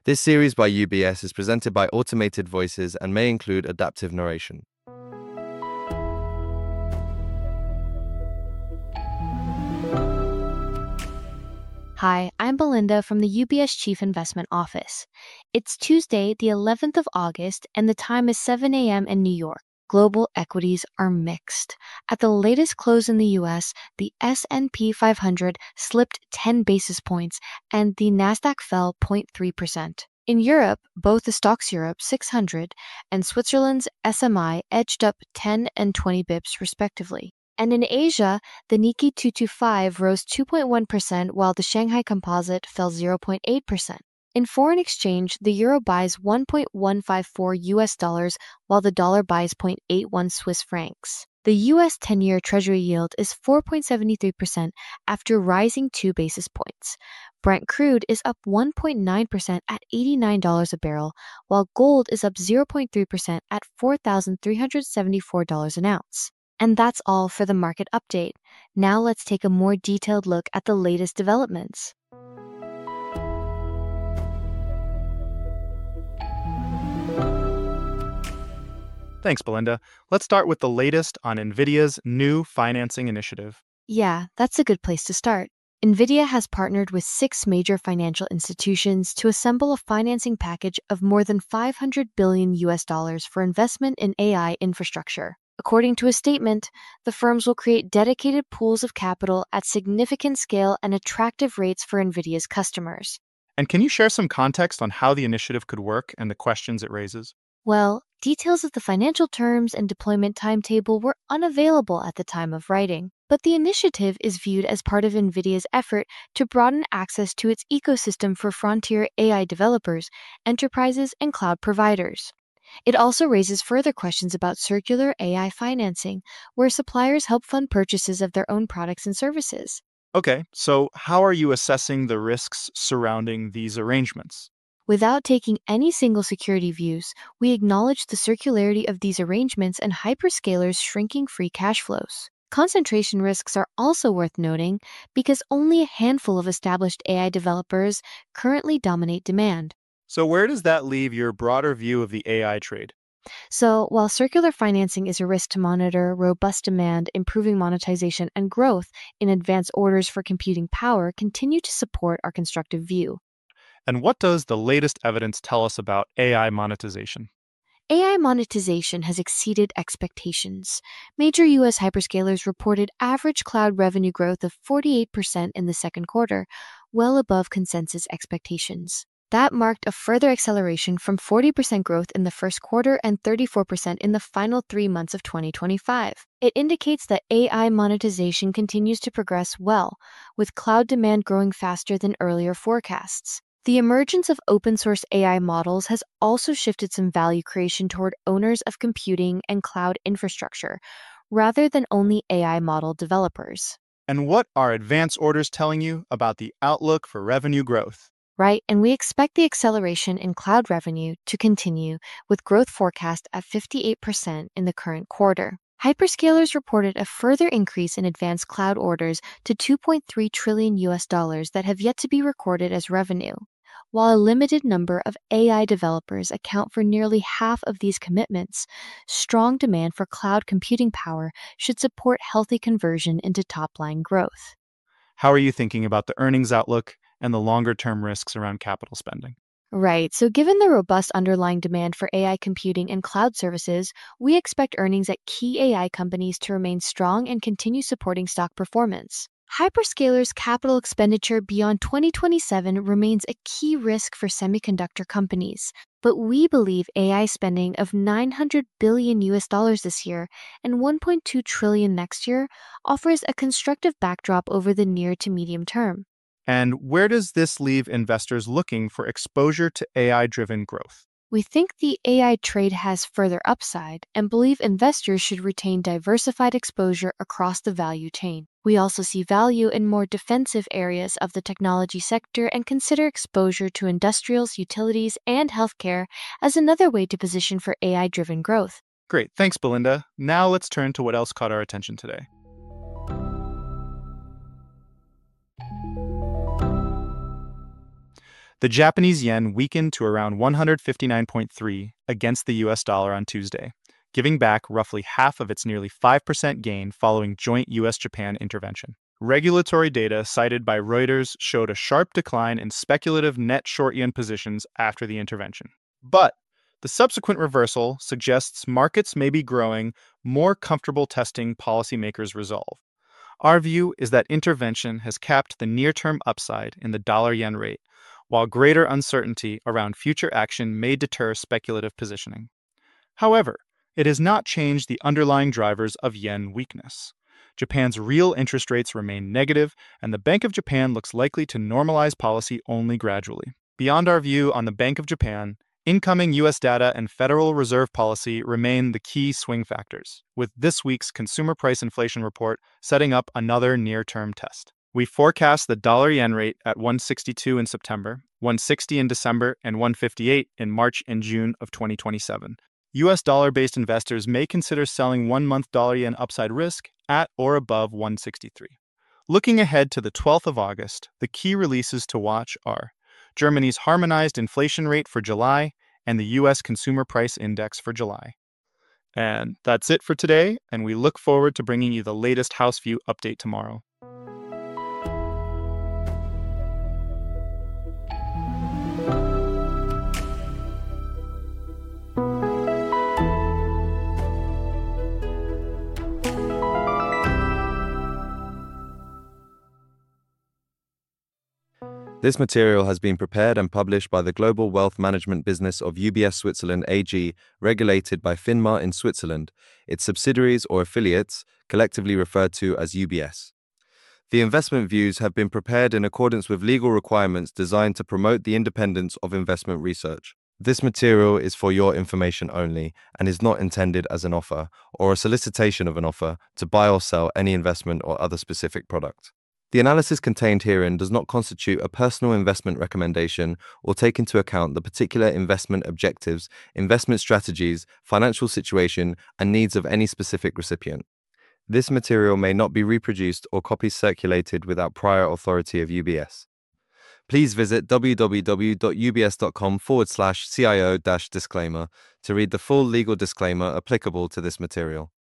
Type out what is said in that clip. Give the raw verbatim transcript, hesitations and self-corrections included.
This series by U B S is presented by automated voices and may include adaptive narration. Hi, I'm Belinda from the U B S Chief Investment Office. It's Tuesday, the eleventh of August, and the time is seven a.m. in New York. Global equities are mixed. At the latest close in the U S, the S and P five hundred slipped ten basis points and the Nasdaq fell zero point three percent. In Europe, both the Stoxx Europe six hundred and Switzerland's S M I edged up ten and twenty bips respectively. And in Asia, the Nikkei two twenty-five rose two point one percent while the Shanghai Composite fell zero point eight percent. In foreign exchange, the euro buys one point one five four U S dollars while the dollar buys zero point eight one Swiss francs. The U S ten-year Treasury yield is four point seven three percent after rising two basis points. Brent crude is up one point nine percent at eighty-nine dollars a barrel, while gold is up zero point three percent at four thousand three hundred seventy-four dollars an ounce. And that's all for the market update. Now let's take a more detailed look at the latest developments. Thanks, Belinda. Let's start with the latest on NVIDIA's new financing initiative. Yeah, that's a good place to start. NVIDIA has partnered with six major financial institutions to assemble a financing package of more than five hundred billion U S dollars for investment in A I infrastructure. According to a statement, the firms will create dedicated pools of capital at significant scale and attractive rates for NVIDIA's customers. And can you share some context on how the initiative could work and the questions it raises? Well, details of the financial terms and deployment timetable were unavailable at the time of writing, but the initiative is viewed as part of NVIDIA's effort to broaden access to its ecosystem for frontier A I developers, enterprises, and cloud providers. It also raises further questions about circular A I financing, where suppliers help fund purchases of their own products and services. Okay, so how are you assessing the risks surrounding these arrangements? Without taking any single security views, we acknowledge the circularity of these arrangements and hyperscalers' shrinking free cash flows. Concentration risks are also worth noting because only a handful of established A I developers currently dominate demand. So where does that leave your broader view of the A I trade? So, while circular financing is a risk to monitor, robust demand, improving monetization, and growth in advance orders for computing power continue to support our constructive view. And what does the latest evidence tell us about A I monetization? A I monetization has exceeded expectations. Major U S hyperscalers reported average cloud revenue growth of forty-eight percent in the second quarter, well above consensus expectations. That marked a further acceleration from forty percent growth in the first quarter and thirty-four percent in the final three months of twenty twenty-five. It indicates that A I monetization continues to progress well, with cloud demand growing faster than earlier forecasts. The emergence of open-source A I models has also shifted some value creation toward owners of computing and cloud infrastructure, rather than only A I model developers. And what are advance orders telling you about the outlook for revenue growth? Right, and we expect the acceleration in cloud revenue to continue, with growth forecast at fifty-eight percent in the current quarter. Hyperscalers reported a further increase in advanced cloud orders to two point three trillion U S dollars that have yet to be recorded as revenue. While a limited number of A I developers account for nearly half of these commitments, strong demand for cloud computing power should support healthy conversion into top-line growth. How are you thinking about the earnings outlook and the longer-term risks around capital spending? Right, so given the robust underlying demand for A I computing and cloud services, we expect earnings at key A I companies to remain strong and continue supporting stock performance. Hyperscalers' capital expenditure beyond twenty twenty-seven remains a key risk for semiconductor companies, but we believe A I spending of nine hundred billion U S dollars this year and one point two trillion next year offers a constructive backdrop over the near to medium term. And where does this leave investors looking for exposure to A I-driven growth? We think the A I trade has further upside and believe investors should retain diversified exposure across the value chain. We also see value in more defensive areas of the technology sector and consider exposure to industrials, utilities, and healthcare as another way to position for A I-driven growth. Great, thanks, Belinda. Now let's turn to what else caught our attention today. The Japanese yen weakened to around one hundred fifty-nine point three against the U S dollar on Tuesday, giving back roughly half of its nearly five percent gain following joint U S Japan intervention. Regulatory data cited by Reuters showed a sharp decline in speculative net short yen positions after the intervention. But the subsequent reversal suggests markets may be growing more comfortable testing policymakers' resolve. Our view is that intervention has capped the near-term upside in the dollar-yen rate, while greater uncertainty around future action may deter speculative positioning. However, it has not changed the underlying drivers of yen weakness. Japan's real interest rates remain negative, and the Bank of Japan looks likely to normalize policy only gradually. Beyond our view on the Bank of Japan, incoming U S data and Federal Reserve policy remain the key swing factors, with this week's consumer price inflation report setting up another near-term test. We forecast the dollar-yen rate at one sixty-two in September, one sixty in December, and one fifty-eight in March and June of twenty twenty-seven. U S dollar-based investors may consider selling one-month dollar-yen upside risk at or above one sixty-three. Looking ahead to the twelfth of August, the key releases to watch are Germany's harmonized inflation rate for July and the U S Consumer Price Index for July. And that's it for today, and we look forward to bringing you the latest House View update tomorrow. This material has been prepared and published by the Global Wealth Management business of U B S Switzerland A G, regulated by FINMA in Switzerland, its subsidiaries or affiliates, collectively referred to as U B S. The investment views have been prepared in accordance with legal requirements designed to promote the independence of investment research. This material is for your information only and is not intended as an offer or a solicitation of an offer to buy or sell any investment or other specific product. The analysis contained herein does not constitute a personal investment recommendation or take into account the particular investment objectives, investment strategies, financial situation, and needs of any specific recipient. This material may not be reproduced or copies circulated without prior authority of U B S. Please visit www.ubs.com forward slash CIO dash disclaimer to read the full legal disclaimer applicable to this material.